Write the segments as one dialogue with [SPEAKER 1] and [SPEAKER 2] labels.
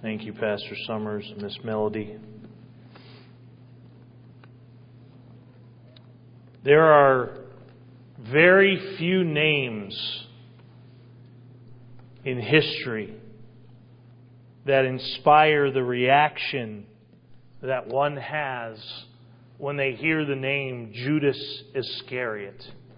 [SPEAKER 1] Thank you, Pastor Summers and Miss Melody. There are very few names in history that inspire the reaction that one has when they hear the name Judas Iscariot.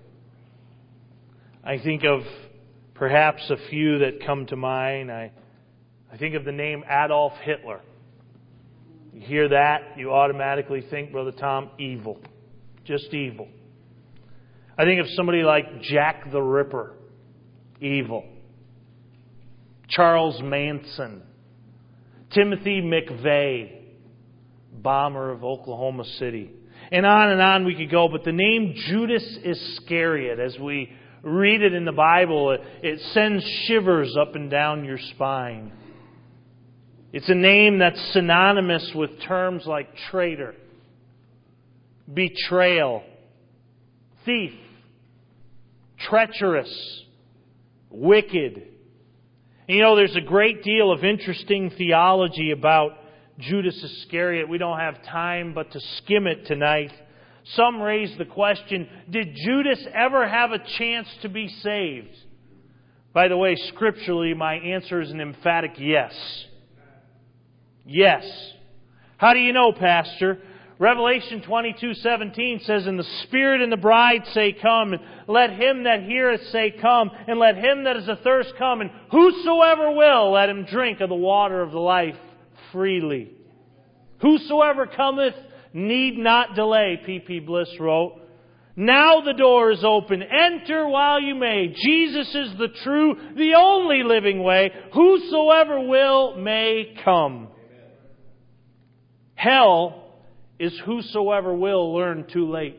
[SPEAKER 1] I think of perhaps a few that come to mind. I think of the name Adolf Hitler. You hear that, you automatically think, Brother Tom, evil. Just evil. I think of somebody like Jack the Ripper. Evil. Charles Manson. Timothy McVeigh. Bomber of Oklahoma City. And on we could go. But the name Judas Iscariot, as we read it in the Bible, it sends shivers up and down your spine. It's a name that's synonymous with terms like traitor, betrayal, thief, treacherous, wicked. And there's a great deal of interesting theology about Judas Iscariot. We don't have time but to skim it tonight. Some raise the question, did Judas ever have a chance to be saved? By the way, scripturally, my answer is an emphatic yes. Yes. How do you know, Pastor? Revelation 22:17 says, "And the Spirit and the bride say, Come, and let him that heareth say, Come, and let him that is athirst come, and whosoever will, let him drink of the water of the life freely." Whosoever cometh need not delay, P.P. Bliss wrote. Now the door is open. Enter while you may. Jesus is the true, the only living way. Whosoever will may come. Hell is whosoever will learn too late.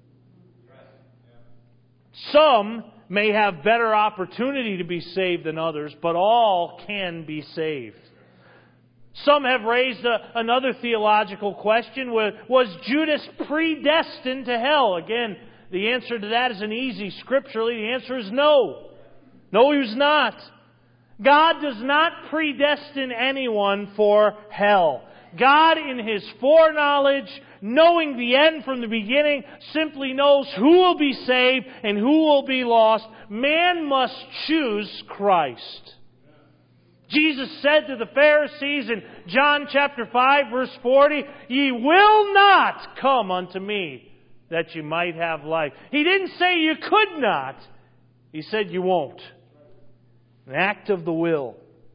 [SPEAKER 1] Some may have better opportunity to be saved than others, but all can be saved. Some have raised another theological question. Was Judas predestined to hell? Again, the answer to that is an easy scripturally. The answer is no. No, he was not. God does not predestine anyone for hell. God, in His foreknowledge, knowing the end from the beginning, simply knows who will be saved and who will be lost. Man must choose Christ. Jesus said to the Pharisees in John chapter 5, verse 40, "Ye will not come unto me, that you might have life." He didn't say you could not. He said you won't. An act of the will.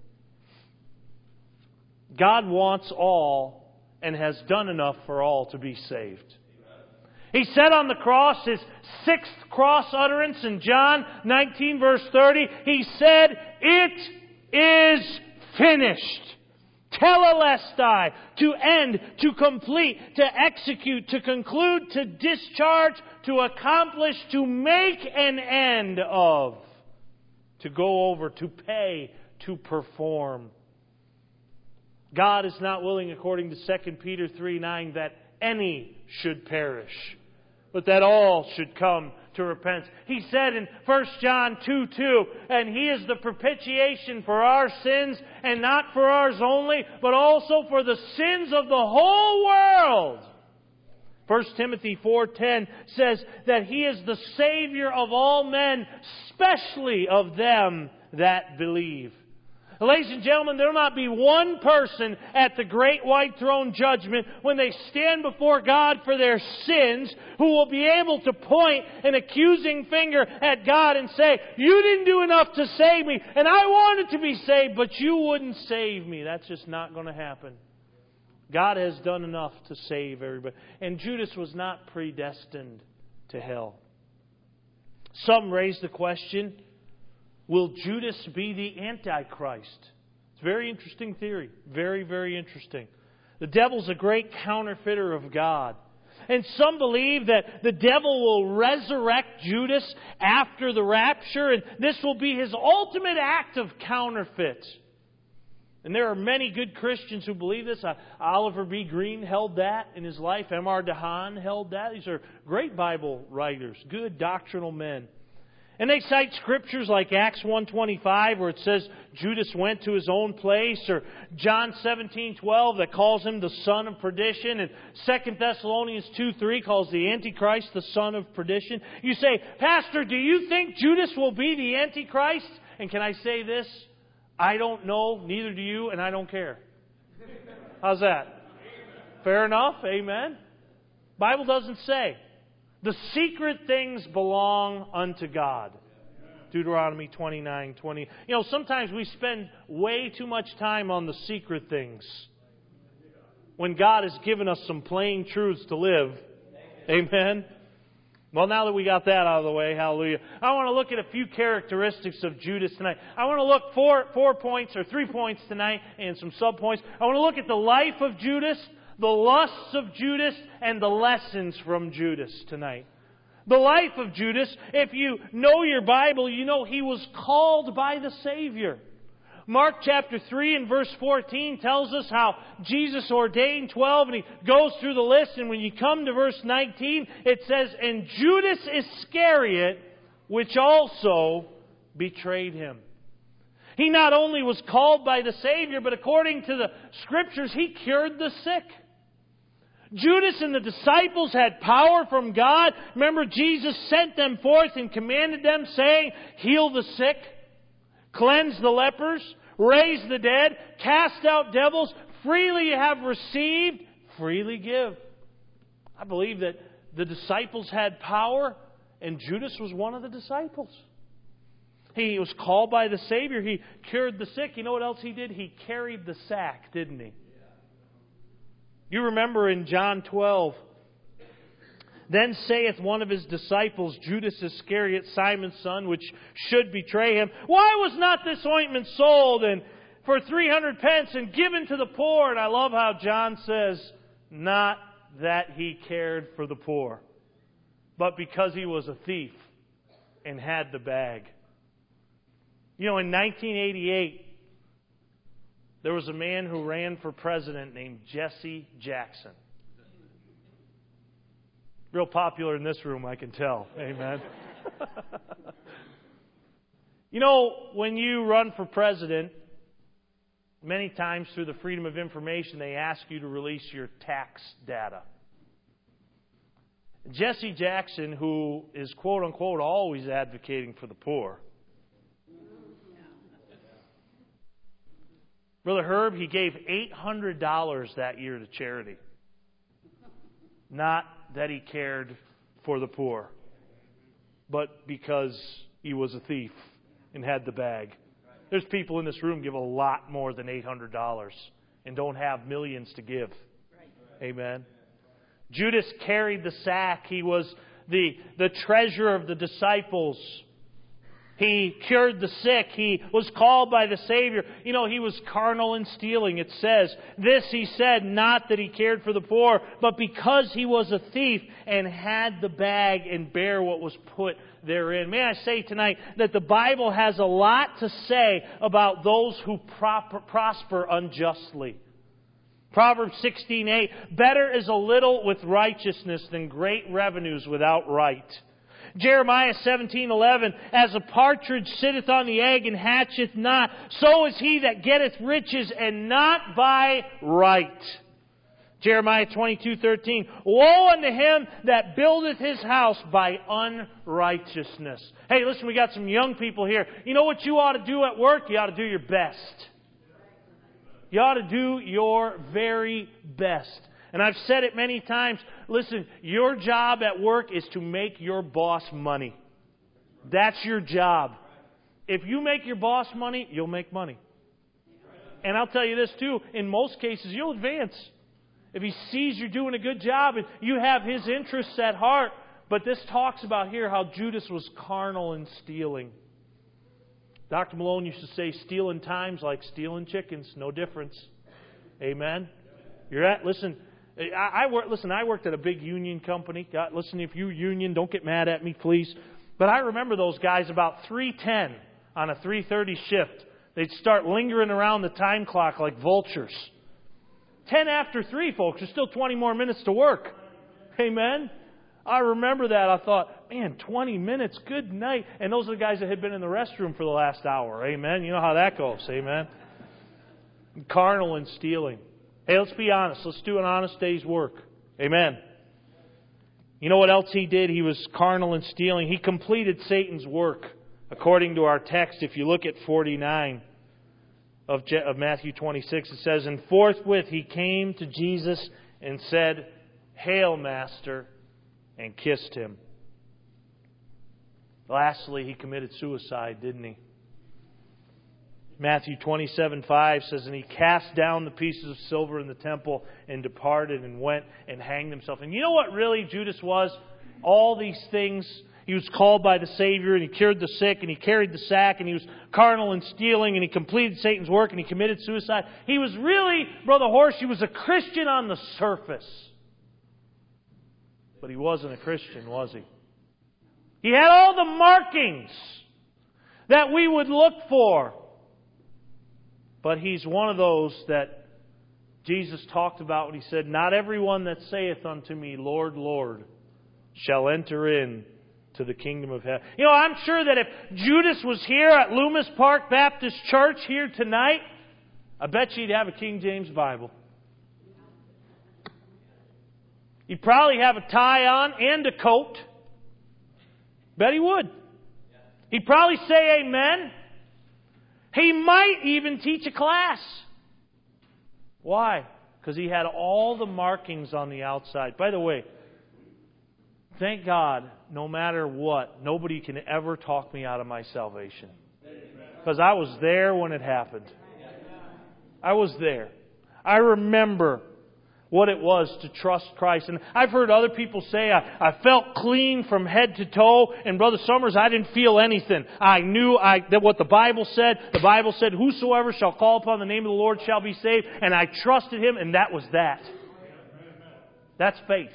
[SPEAKER 1] God wants all and has done enough for all to be saved. He said on the cross, His sixth cross utterance in John 19, verse 30, He said, "It is finished." Telelestai, to end, to complete, to execute, to conclude, to discharge, to accomplish, to make an end of, to go over, to pay, to perform. God is not willing, according to 2 Peter 3:9, that any should perish, but that all should come to repentance. He said in 1 John 2:2, "And He is the propitiation for our sins, and not for ours only, but also for the sins of the whole world." 1 Timothy 4:10 says that He is the Savior of all men, especially of them that believe. Ladies and gentlemen, there will not be one person at the great white throne judgment when they stand before God for their sins who will be able to point an accusing finger at God and say, "You didn't do enough to save me, and I wanted to be saved, but you wouldn't save me." That's just not going to happen. God has done enough to save everybody. And Judas was not predestined to hell. Some raise the question, will Judas be the Antichrist? It's a very interesting theory. Very, very interesting. The devil's a great counterfeiter of God. And some believe that the devil will resurrect Judas after the rapture, and this will be his ultimate act of counterfeit. And there are many good Christians who believe this. Oliver B. Green held that in his life. M.R. DeHaan held that. These are great Bible writers, good doctrinal men. And they cite scriptures like Acts 1:25 where it says Judas went to his own place, or John 17:12 that calls him the son of perdition, and 2 Thessalonians 2:3 calls the Antichrist the son of perdition. You say, Pastor, do you think Judas will be the Antichrist? And can I say this? I don't know, neither do you, and I don't care. How's that? Fair enough? Amen? Bible doesn't say. The secret things belong unto God. Deuteronomy 29:20. You know, sometimes we spend way too much time on the secret things when God has given us some plain truths to live. Amen? Well, now that we got that out of the way, hallelujah, I want to look at a few characteristics of Judas tonight. I want to look 4 points, or 3 points tonight, and some sub-points. I want to look at the life of Judas, the lusts of Judas, and the lessons from Judas tonight. The life of Judas, if you know your Bible, you know he was called by the Savior. Mark chapter 3 and verse 14 tells us how Jesus ordained 12, and he goes through the list, and when you come to verse 19, it says, and Judas Iscariot, which also betrayed him. He not only was called by the Savior, but according to the Scriptures, he cured the sick. Judas and the disciples had power from God. Remember, Jesus sent them forth and commanded them, saying, heal the sick, cleanse the lepers, raise the dead, cast out devils. Freely you have received, freely give. I believe that the disciples had power, and Judas was one of the disciples. He was called by the Savior. He cured the sick. You know what else he did? He carried the sack, didn't he? You remember in John 12, then saith one of his disciples, Judas Iscariot, Simon's son, which should betray him, why was not this ointment sold and for 300 pence and given to the poor? And I love how John says, not that he cared for the poor, but because he was a thief and had the bag. You know, in 1988, there was a man who ran for president named Jesse Jackson. Real popular in this room, I can tell. Amen. You know, when you run for president, many times through the Freedom of Information, they ask you to release your tax data. Jesse Jackson, who is quote-unquote always advocating for the poor, Brother Herb, he gave $800 that year to charity. Not that he cared for the poor, but because he was a thief and had the bag. There's people in this room give a lot more than $800 and don't have millions to give. Amen. Judas carried the sack. He was the treasurer of the disciples. He cured the sick. He was called by the Savior. You know, he was carnal in stealing. It says, this he said, not that he cared for the poor, but because he was a thief and had the bag and bare what was put therein. May I say tonight that the Bible has a lot to say about those who prosper unjustly. Proverbs 16:8, better is a little with righteousness than great revenues without right. Jeremiah 17:11, as a partridge sitteth on the egg and hatcheth not, so is he that getteth riches and not by right. Jeremiah 22:13, woe unto him that buildeth his house by unrighteousness. Hey, listen, we got some young people here. You know what you ought to do at work? You ought to do your best. You ought to do your very best. And I've said it many times. Listen, your job at work is to make your boss money. That's your job. If you make your boss money, you'll make money. And I'll tell you this too, in most cases, you'll advance. If he sees you're doing a good job and you have his interests at heart. But this talks about here how Judas was carnal in stealing. Dr. Malone used to say, stealing time's like stealing chickens. No difference. Amen? Listen, I worked at a big union company. God, listen, if you union, don't get mad at me, please. But I remember those guys about 3:10 on a 3:30 shift. They'd start lingering around the time clock like vultures. 10 after 3, folks, there's still 20 more minutes to work. Amen? I remember that. I thought, man, 20 minutes, good night. And those are the guys that had been in the restroom for the last hour. Amen. You know how that goes. Amen. Carnal and stealing. Hey, let's be honest. Let's do an honest day's work. Amen. You know what else he did? He was carnal and stealing. He completed Satan's work. According to our text, if you look at 49 of Matthew 26, it says, "And forthwith he came to Jesus and said, 'Hail, Master,' and kissed him." Lastly, he committed suicide, didn't he? Matthew 27:5 says, "And he cast down the pieces of silver in the temple and departed and went and hanged himself." And you know what really Judas was? All these things. He was called by the Savior, and he cured the sick, and he carried the sack, and he was carnal and stealing, and he completed Satan's work, and he committed suicide. He was really, Brother Horst, he was a Christian on the surface. But he wasn't a Christian, was he? He had all the markings that we would look for. But he's one of those that Jesus talked about when he said, "Not everyone that saith unto me, Lord, Lord, shall enter in to the kingdom of heaven." You know, I'm sure that if Judas was here at Loomis Park Baptist Church here tonight, I bet you he'd have a King James Bible. He'd probably have a tie on and a coat. Bet he would. He'd probably say amen. He might even teach a class. Why? Because he had all the markings on the outside. By the way, thank God, no matter what, nobody can ever talk me out of my salvation. Because I was there when it happened. I was there. I remember what it was to trust Christ. And I've heard other people say, I felt clean from head to toe. And Brother Summers, I didn't feel anything. I knew that what the Bible said. The Bible said, "Whosoever shall call upon the name of the Lord shall be saved." And I trusted Him, and that was that. That's faith.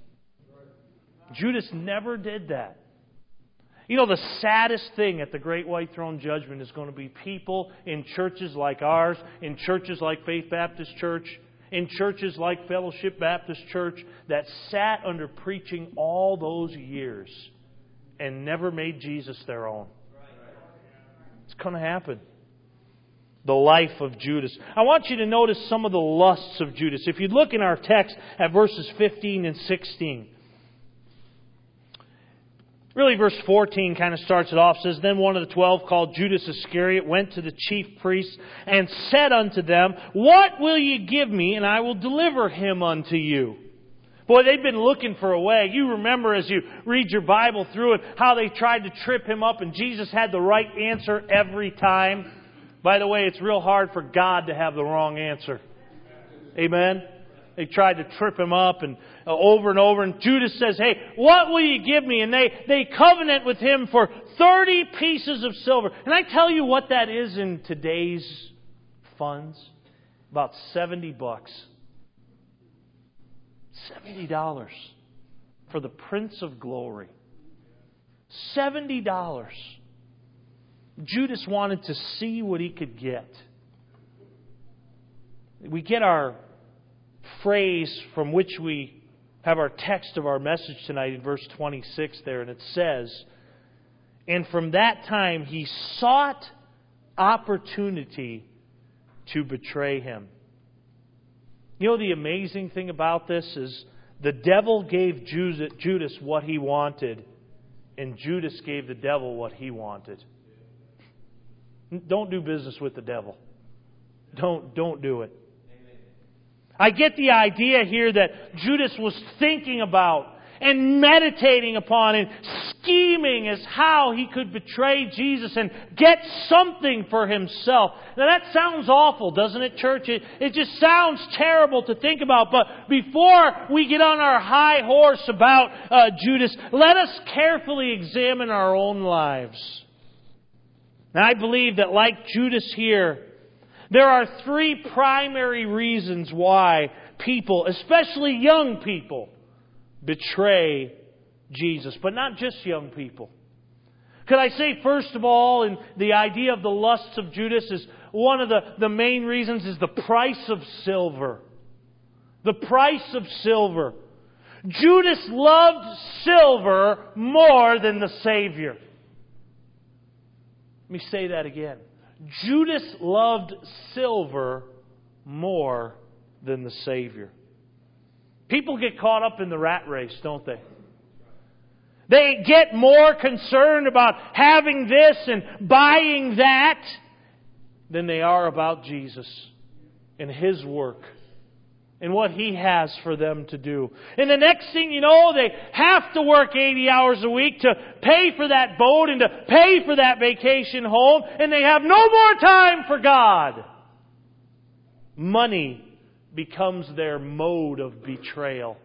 [SPEAKER 1] Judas never did that. You know, the saddest thing at the Great White Throne Judgment is going to be people in churches like ours, in churches like Faith Baptist Church, in churches like Fellowship Baptist Church, that sat under preaching all those years and never made Jesus their own. It's going to happen. The life of Judas. I want you to notice some of the lusts of Judas. If you look in our text at verses 15 and 16. Really, verse 14 kind of starts it off. It says, "Then one of the 12, called Judas Iscariot, went to the chief priests and said unto them, What will ye give me, and I will deliver him unto you?" Boy, they'd been looking for a way. You remember as you read your Bible through it, how they tried to trip him up, and Jesus had the right answer every time. By the way, it's real hard for God to have the wrong answer. Amen? They tried to trip him up and over. And Judas says, "Hey, what will you give me?" And they covenant with him for 30 pieces of silver. And I tell you what that is in today's funds? About $70. $70 for the Prince of Glory. $70. Judas wanted to see what he could get. We get our phrase from which we have our text of our message tonight in verse 26 there, and it says, "And from that time he sought opportunity to betray him." You know, the amazing thing about this is the devil gave Judas what he wanted, and Judas gave the devil what he wanted. Don't do business with the devil. Don't do it. I get the idea here that Judas was thinking about and meditating upon and scheming as how he could betray Jesus and get something for himself. Now that sounds awful, doesn't it, church? It just sounds terrible to think about. But before we get on our high horse about Judas, let us carefully examine our own lives. Now I believe that like Judas here, there are three primary reasons why people, especially young people, betray Jesus. But not just young people. Could I say, first of all, in the idea of the lusts of Judas, is one of the main reasons is the price of silver. The price of silver. Judas loved silver more than the Savior. Let me say that again. Judas loved silver more than the Savior. People get caught up in the rat race, don't they? They get more concerned about having this and buying that than they are about Jesus and His work and what He has for them to do. And the next thing you know, they have to work 80 hours a week to pay for that boat and to pay for that vacation home, and they have no more time for God. Money becomes their mode of betrayal.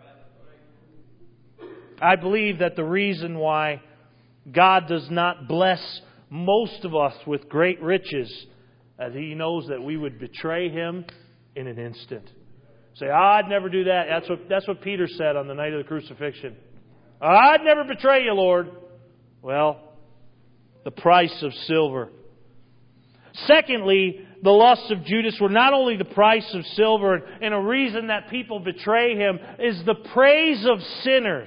[SPEAKER 1] I believe that the reason why God does not bless most of us with great riches is He knows that we would betray Him in an instant. Say, I'd never do that. That's what Peter said on the night of the crucifixion. I'd never betray you, Lord. Well, the price of silver. Secondly, the lusts of Judas were not only the price of silver, and a reason that people betray him is the praise of sinners.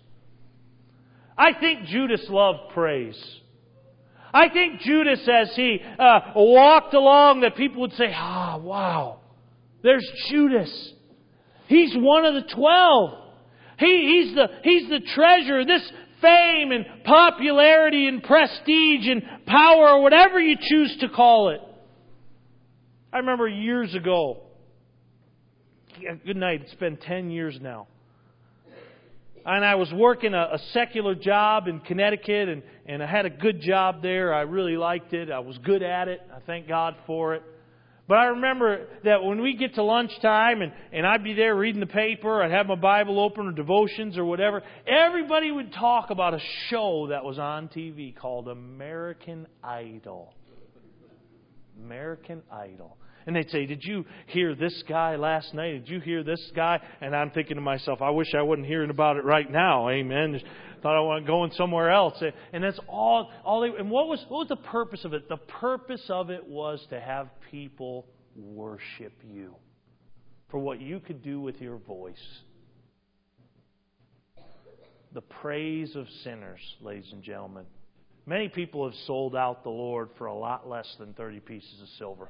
[SPEAKER 1] I think Judas loved praise. I think Judas, as he walked along, that people would say, wow, there's Judas. He's one of the 12. He's the treasure. This fame and popularity and prestige and power, or whatever you choose to call it. I remember years ago, good night, it's been 10 years now. And I was working a secular job in Connecticut, and I had a good job there. I really liked it. I was good at it. I thank God for it. But I remember that when we get to lunchtime and I'd be there reading the paper, I'd have my Bible open or devotions or whatever, everybody would talk about a show that was on TV called American Idol. American Idol. And they'd say, did you hear this guy last night? Did you hear this guy? And I'm thinking to myself, I wish I wasn't hearing about it right now. Amen. Thought I was going somewhere else. And that's all they, and what was the purpose of it? The purpose of it was to have people worship you for what you could do with your voice. The praise of sinners, ladies and gentlemen. Many people have sold out the Lord for a lot less than 30 pieces of silver.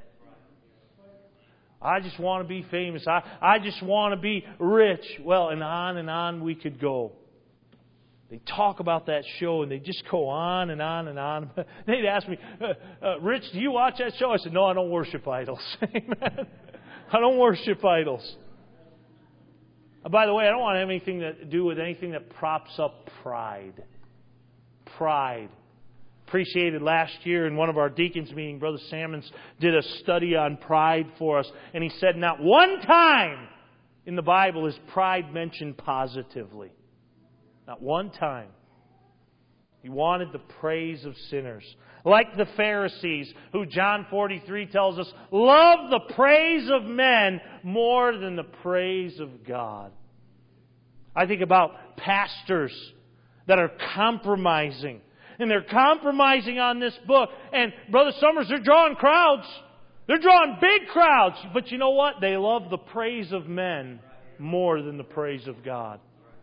[SPEAKER 1] I just want to be famous. I just want to be rich. Well, and on we could go. They talk about that show and they just go on and on and on. They'd ask me, Rich, do you watch that show? I said, no, I don't worship idols. Amen. I don't worship idols. By the way, I don't want anything to do with anything that props up pride. Pride. Appreciated last year in one of our deacons' meetings, Brother Sammons did a study on pride for us. And he said not one time in the Bible is pride mentioned positively. Not one time. He wanted the praise of sinners. Like the Pharisees, who John 43 tells us, love the praise of men more than the praise of God. I think about pastors that are compromising. And they're compromising on this book. And Brother Summers, they're drawing crowds. They're drawing big crowds. But you know what? They love the praise of men more than the praise of God.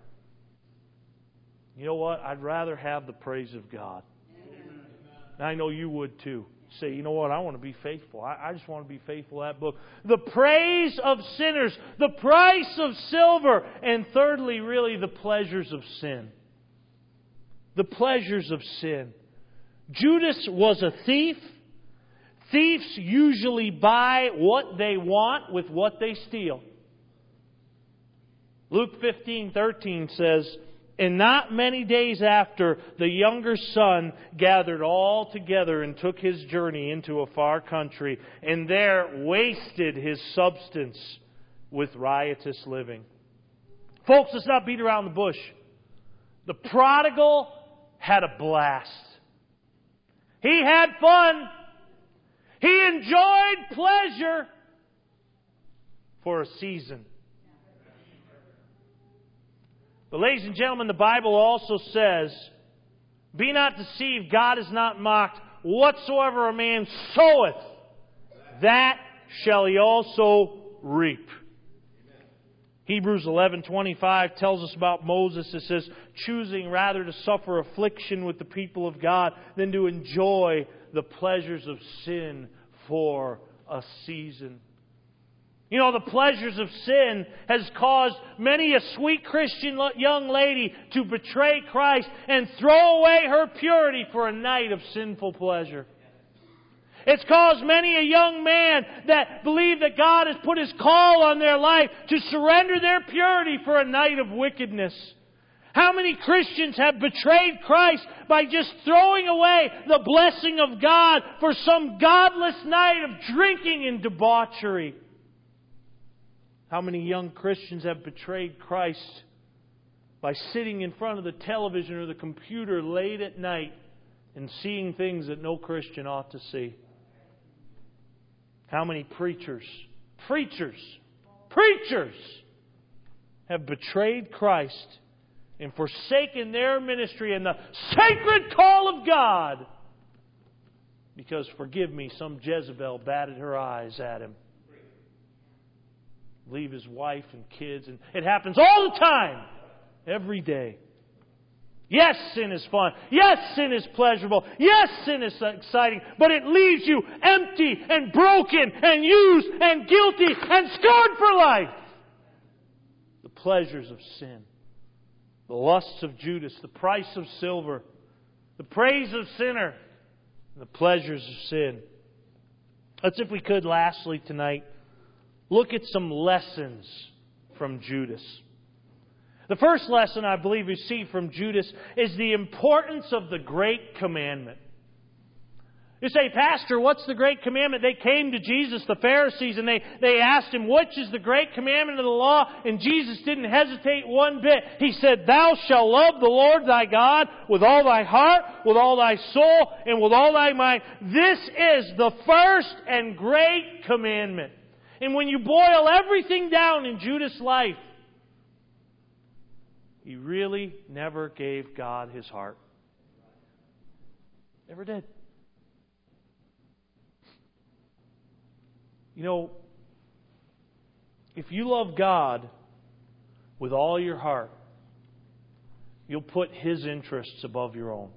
[SPEAKER 1] You know what? I'd rather have the praise of God. And I know you would too. Say, you know what? I want to be faithful. I just want to be faithful to that book. The praise of sinners. The price of silver. And thirdly, really, the pleasures of sin. The pleasures of sin. Judas was a thief. Thieves usually buy what they want with what they steal. Luke 15:13 says, and not many days after, the younger son gathered all together and took his journey into a far country, and there wasted his substance with riotous living. Folks, let's not beat around the bush. The prodigal had a blast. He had fun. He enjoyed pleasure for a season. But ladies and gentlemen, the Bible also says, be not deceived, God is not mocked. Whatsoever a man soweth, that shall he also reap. Hebrews 11:25 tells us about Moses. It says, choosing rather to suffer affliction with the people of God than to enjoy the pleasures of sin for a season. You know, the pleasures of sin has caused many a sweet Christian young lady to betray Christ and throw away her purity for a night of sinful pleasure. It's caused many a young man that believe that God has put His call on their life to surrender their purity for a night of wickedness. How many Christians have betrayed Christ by just throwing away the blessing of God for some godless night of drinking and debauchery? How many young Christians have betrayed Christ by sitting in front of the television or the computer late at night and seeing things that no Christian ought to see? How many preachers have betrayed Christ and forsaken their ministry and the sacred call of God because, forgive me, some Jezebel batted her eyes at him? Leave his wife and kids, and it happens all the time, every day. Yes, sin is fun. Yes, sin is pleasurable. Yes, sin is exciting. But it leaves you empty and broken and used and guilty and scarred for life. The pleasures of sin. The lusts of Judas. The price of silver. The praise of sinner. And the pleasures of sin. Let's, if we could, lastly tonight, look at some lessons from Judas. The first lesson I believe we see from Judas is the importance of the Great Commandment. You say, Pastor, what's the Great Commandment? They came to Jesus, the Pharisees, and they asked Him, which is the Great Commandment of the law? And Jesus didn't hesitate one bit. He said, Thou shalt love the Lord thy God with all thy heart, with all thy soul, and with all thy mind. This is the first and great commandment. And when you boil everything down in Judas' life, he really never gave God his heart. Never did. You know, if you love God with all your heart, you'll put His interests above your own.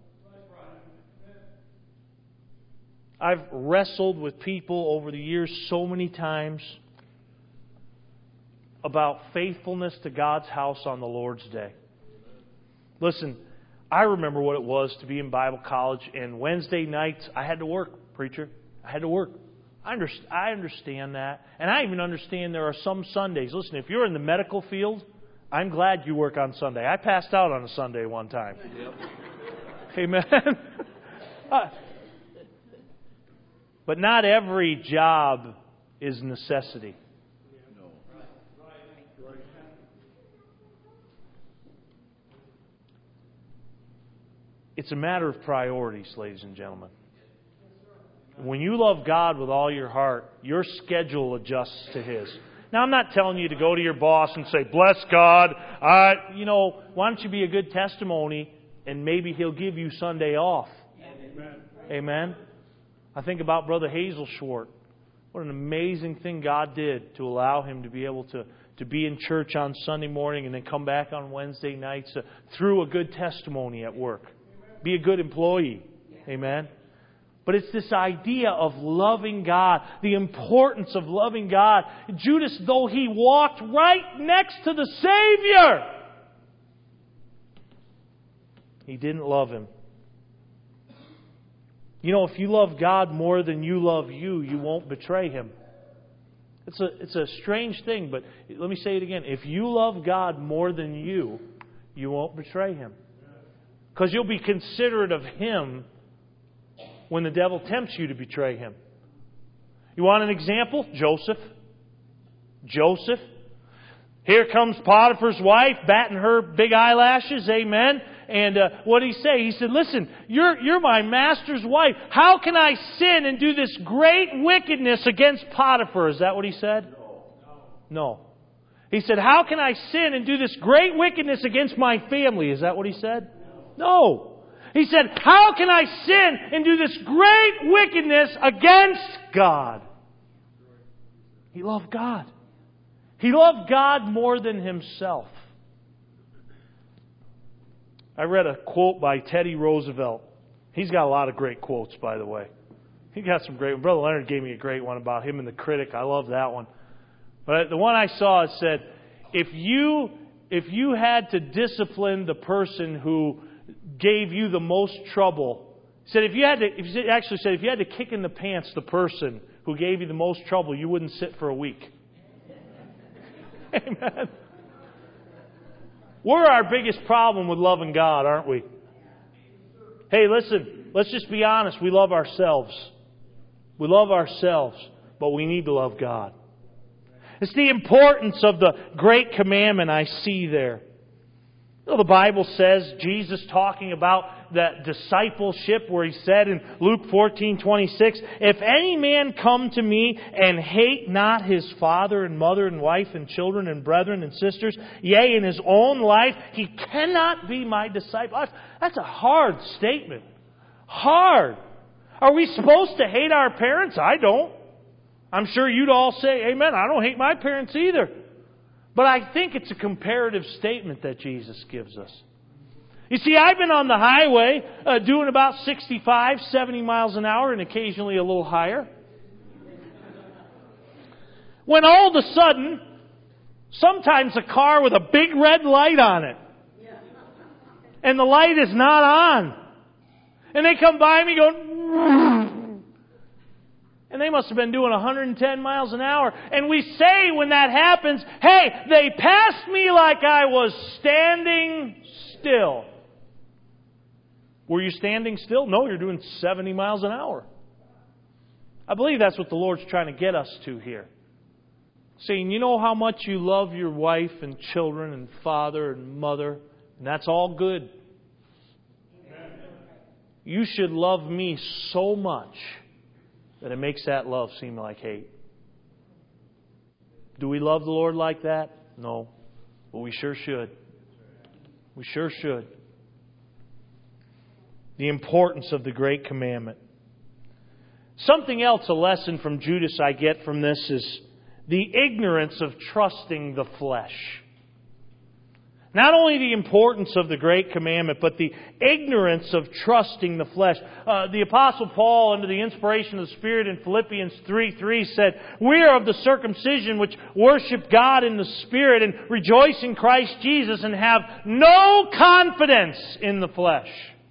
[SPEAKER 1] I've wrestled with people over the years so many times about faithfulness to God's house on the Lord's Day. Listen, I remember what it was to be in Bible college, and Wednesday nights I had to work, preacher. I had to work. I understand that. And I even understand there are some Sundays. Listen, if you're in the medical field, I'm glad you work on Sunday. I passed out on a Sunday one time. Yep. Amen. But not every job is necessity. It's a matter of priorities, ladies and gentlemen. When you love God with all your heart, your schedule adjusts to His. Now, I'm not telling you to go to your boss and say, bless God. Why don't you be a good testimony and maybe He'll give you Sunday off. Amen. Amen. I think about Brother Hazel Schwartz. What an amazing thing God did to allow him to be able to be in church on Sunday morning and then come back on Wednesday nights through a good testimony at work. Be a good employee. Amen. But it's this idea of loving God, the importance of loving God. Judas, though he walked right next to the Savior, he didn't love Him. You know, if you love God more than you love you, you won't betray Him. It's a strange thing, but let me say it again. If you love God more than you won't betray Him. Because you'll be considerate of Him when the devil tempts you to betray Him. You want an example? Joseph. Here comes Potiphar's wife, batting her big eyelashes. Amen. And what did he say? He said, listen, you're my master's wife. How can I sin and do this great wickedness against Potiphar? Is that what he said? No. He said, how can I sin and do this great wickedness against my family? Is that what he said? No. He said, how can I sin and do this great wickedness against God? He loved God. He loved God more than himself. I read a quote by Teddy Roosevelt. He's got a lot of great quotes, by the way. He got some great. Brother Leonard gave me a great one about him and the critic. I love that one. But the one I saw, it said, if you had to discipline the person who gave you the most trouble, said if you had to kick in the pants the person who gave you the most trouble, you wouldn't sit for a week. Amen. We're our biggest problem with loving God, aren't we? Hey, listen, let's just be honest. We love ourselves. We love ourselves, but we need to love God. It's the importance of the great commandment I see there. You know, the Bible says, Jesus talking about that discipleship where He said in Luke 14:26, if any man come to me and hate not his father and mother and wife and children and brethren and sisters, yea, in his own life, he cannot be my disciple. That's a hard statement. Hard. Are we supposed to hate our parents? I don't. I'm sure you'd all say, amen, I don't hate my parents either. But I think it's a comparative statement that Jesus gives us. You see, I've been on the highway doing about 65, 70 miles an hour and occasionally a little higher. When all of a sudden, sometimes a car with a big red light on it. And the light is not on. And they come by me going, and they must have been doing 110 miles an hour. And we say when that happens, hey, they passed me like I was standing still. Were you standing still? No, you're doing 70 miles an hour. I believe that's what the Lord's trying to get us to here. Saying, you know how much you love your wife and children and father and mother, and that's all good. You should love me so much that it makes that love seem like hate. Do we love the Lord like that? No. But we sure should. We sure should. The importance of the great commandment. Something else, a lesson from Judas I get from this is the ignorance of trusting the flesh. Not only the importance of the great commandment, but the ignorance of trusting the flesh. The Apostle Paul, under the inspiration of the Spirit in Philippians 3:3 said, we are of the circumcision which worship God in the Spirit and rejoice in Christ Jesus and have no confidence in the flesh.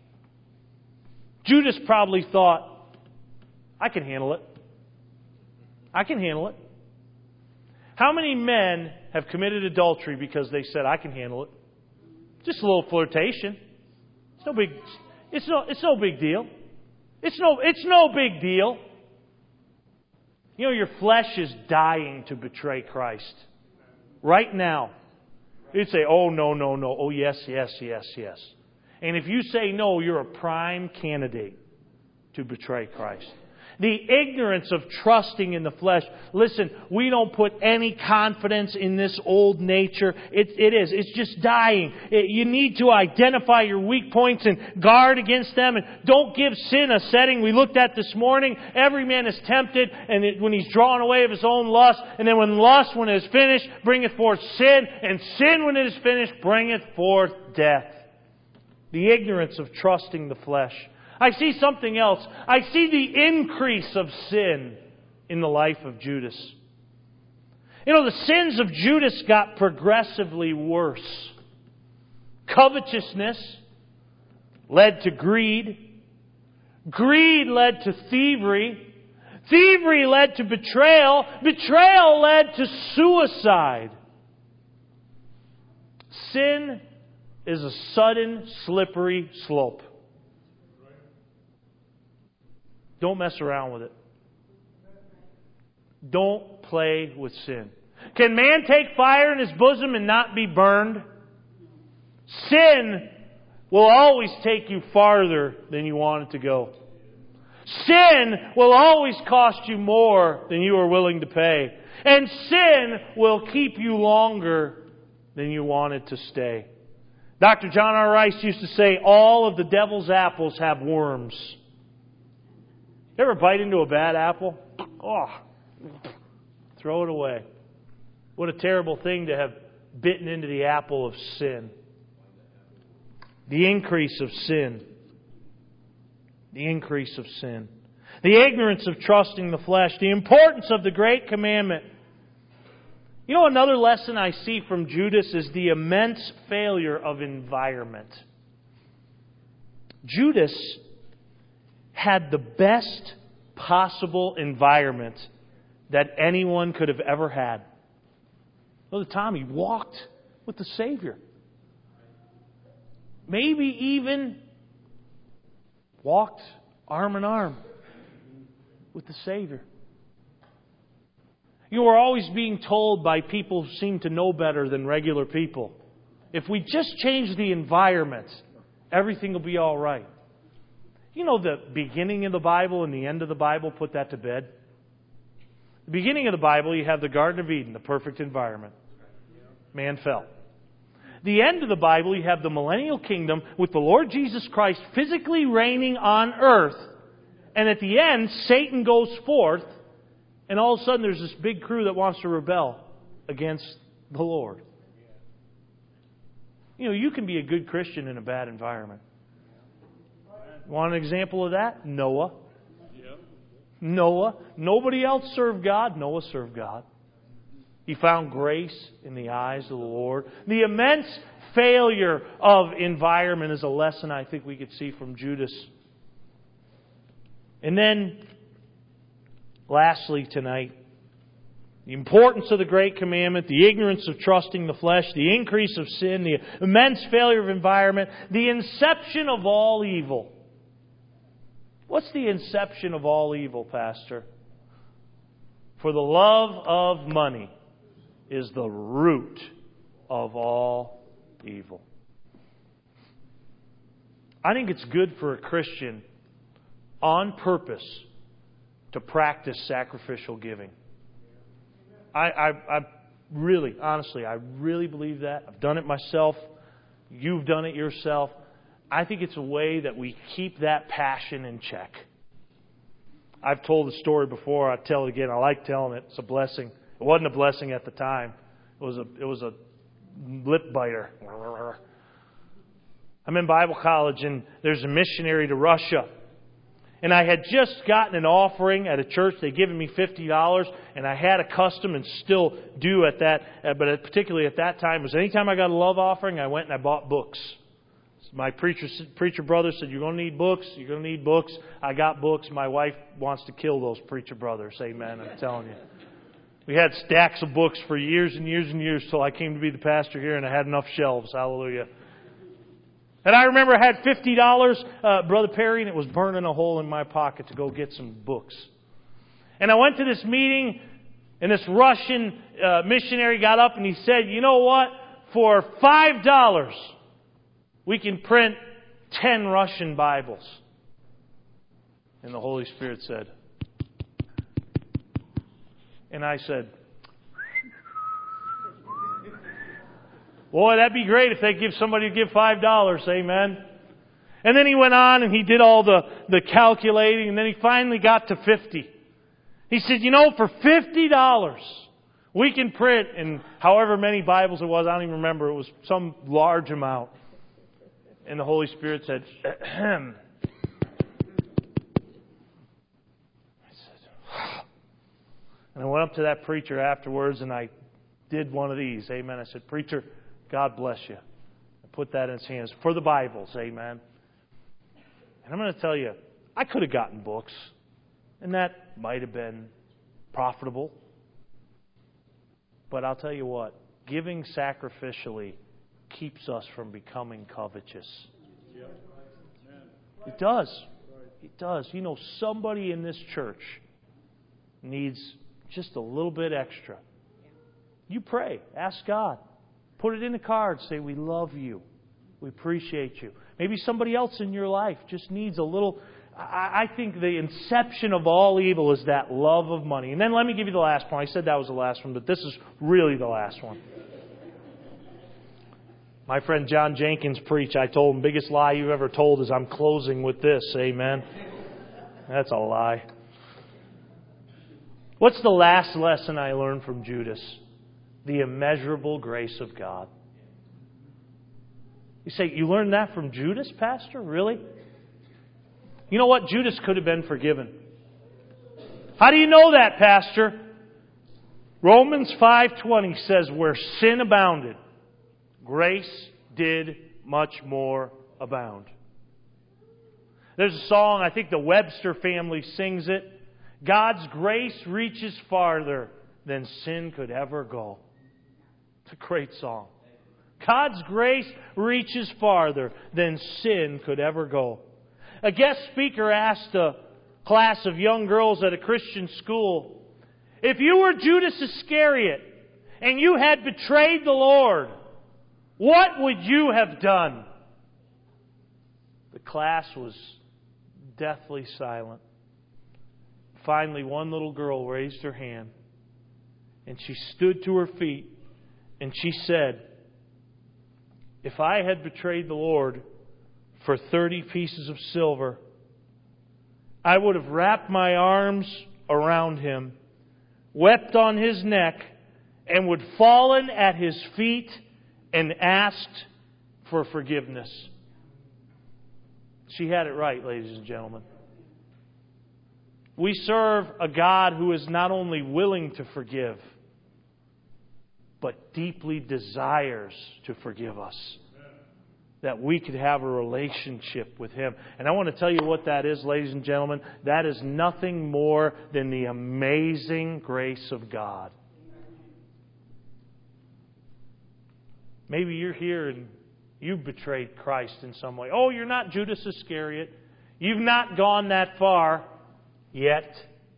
[SPEAKER 1] Judas probably thought, I can handle it. I can handle it. How many men have committed adultery because they said, I can handle it? Just a little flirtation. It's no big deal. It's no big deal. You know, your flesh is dying to betray Christ. Right now. You'd say, oh, no. Oh, yes. And if you say no, you're a prime candidate to betray Christ. The ignorance of trusting in the flesh. Listen, we don't put any confidence in this old nature. It's just dying. You need to identify your weak points and guard against them. And don't give sin a setting. We looked at this morning. Every man is tempted and when he's drawn away of his own lust. And then when it is finished, bringeth forth sin. And sin, when it is finished, bringeth forth death. The ignorance of trusting the flesh. I see something else. I see the increase of sin in the life of Judas. You know, the sins of Judas got progressively worse. Covetousness led to greed. Greed led to thievery. Thievery led to betrayal. Betrayal led to suicide. Sin is a sudden, slippery slope. Don't mess around with it. Don't play with sin. Can man take fire in his bosom and not be burned? Sin will always take you farther than you want it to go. Sin will always cost you more than you are willing to pay. And sin will keep you longer than you want it to stay. Dr. John R. Rice used to say, all of the devil's apples have worms. You ever bite into a bad apple? Oh, throw it away. What a terrible thing to have bitten into the apple of sin. The increase of sin. The increase of sin. The ignorance of trusting the flesh. The importance of the great commandment. You know, another lesson I see from Judas is the immense failure of environment. Judas had the best possible environment that anyone could have ever had. Well, the time he walked with the Savior. Maybe even walked arm in arm with the Savior. You are always being told by people who seem to know better than regular people, if we just change the environment, everything will be all right. You know, the beginning of the Bible and the end of the Bible put that to bed. The beginning of the Bible, you have the Garden of Eden, the perfect environment. Man fell. The end of the Bible, you have the millennial kingdom with the Lord Jesus Christ physically reigning on earth. And at the end, Satan goes forth, and all of a sudden there's this big crew that wants to rebel against the Lord. You know, you can be a good Christian in a bad environment. Want an example of that? Noah. Noah. Nobody else served God. Noah served God. He found grace in the eyes of the Lord. The immense failure of environment is a lesson I think we could see from Judas. And then, lastly tonight, the importance of the great commandment, the ignorance of trusting the flesh, the increase of sin, the immense failure of environment, the inception of all evil. What's the inception of all evil, Pastor? For the love of money is the root of all evil. I think it's good for a Christian on purpose to practice sacrificial giving. I really, honestly, I really believe that. I've done it myself. You've done it yourself. I think it's a way that we keep that passion in check. I've told the story before. I'll tell it again. I like telling it. It's a blessing. It wasn't a blessing at the time. It was a lip biter. I'm in Bible college, and there's a missionary to Russia. And I had just gotten an offering at a church. They'd given me $50, and I had a custom and still do at that. But particularly at that time, was anytime I got a love offering, I went and I bought books. My preacher brother said, "You're going to need books. You're going to need books." I got books. My wife wants to kill those preacher brothers. Amen. I'm telling you. We had stacks of books for years and years and years till I came to be the pastor here, and I had enough shelves. Hallelujah. And I remember I had $50, Brother Perry, and it was burning a hole in my pocket to go get some books. And I went to this meeting, and this Russian missionary got up and he said, "You know what? For $5, we can print 10 Russian Bibles." And the Holy Spirit said, and I said, "Boy, that'd be great if they give somebody to give $5, amen." And then he went on and he did all the calculating, and then he finally got to 50. He said, "You know, for $50, we can print," and however many Bibles it was, I don't even remember, it was some large amount. And the Holy Spirit said, "Ahem." And I went up to that preacher afterwards and I did one of these. Amen. I said, "Preacher, God bless you." I put that in his hands for the Bibles. Amen. And I'm going to tell you, I could have gotten books, and that might have been profitable. But I'll tell you what, giving sacrificially keeps us from becoming covetous. It does. It does. You know, somebody in this church needs just a little bit extra. You pray. Ask God. Put it in a card. Say, "We love you. We appreciate you." Maybe somebody else in your life just needs a little. I think the inception of all evil is that love of money. And then let me give you the last point. I said that was the last one, but this is really the last one. My friend John Jenkins preached. I told him, "Biggest lie you've ever told is I'm closing with this." Amen. That's a lie. What's the last lesson I learned from Judas? the immeasurable grace of God. You say, you learned that from Judas, Pastor? Really? You know what? Judas could have been forgiven. How do you know that, Pastor? Romans 5:20 says, where sin abounded, grace did much more abound. There's a song, I think the Webster family sings it. God's grace reaches farther than sin could ever go. It's a great song. God's grace reaches farther than sin could ever go. A guest speaker asked a class of young girls at a Christian school, if you were Judas Iscariot and you had betrayed the Lord, what would you have done? The class was deathly silent. Finally, one little girl raised her hand and she stood to her feet and she said, if I had betrayed the Lord for 30 pieces of silver, I would have wrapped my arms around Him, wept on His neck, and would fallen at His feet and asked for forgiveness. She had it right, ladies and gentlemen. We serve a God who is not only willing to forgive, but deeply desires to forgive us. That we could have a relationship with Him. And I want to tell you what that is, ladies and gentlemen. That is nothing more than the amazing grace of God. Maybe you're here and you've betrayed Christ in some way. Oh, you're not Judas Iscariot. You've not gone that far yet.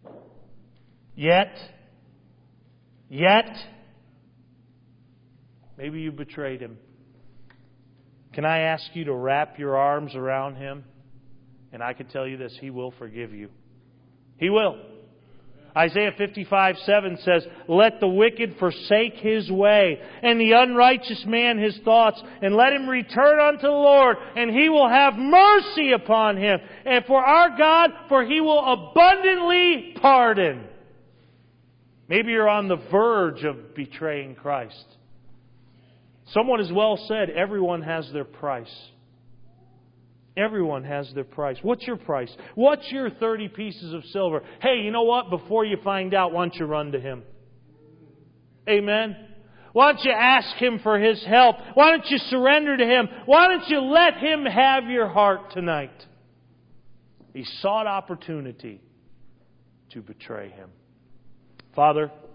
[SPEAKER 1] Maybe you betrayed Him. Can I ask you to wrap your arms around Him? And I can tell you this, He will forgive you. He will. Isaiah 55:7 says, let the wicked forsake his way, and the unrighteous man his thoughts, and let him return unto the Lord, and He will have mercy upon him. And for our God, for He will abundantly pardon. Maybe you're on the verge of betraying Christ. Someone has well said, everyone has their price. Everyone has their price. What's your price? What's your 30 pieces of silver? Hey, you know what? Before you find out, why don't you run to Him? Amen? Why don't you ask Him for His help? Why don't you surrender to Him? Why don't you let Him have your heart tonight? He sought opportunity to betray Him. Father,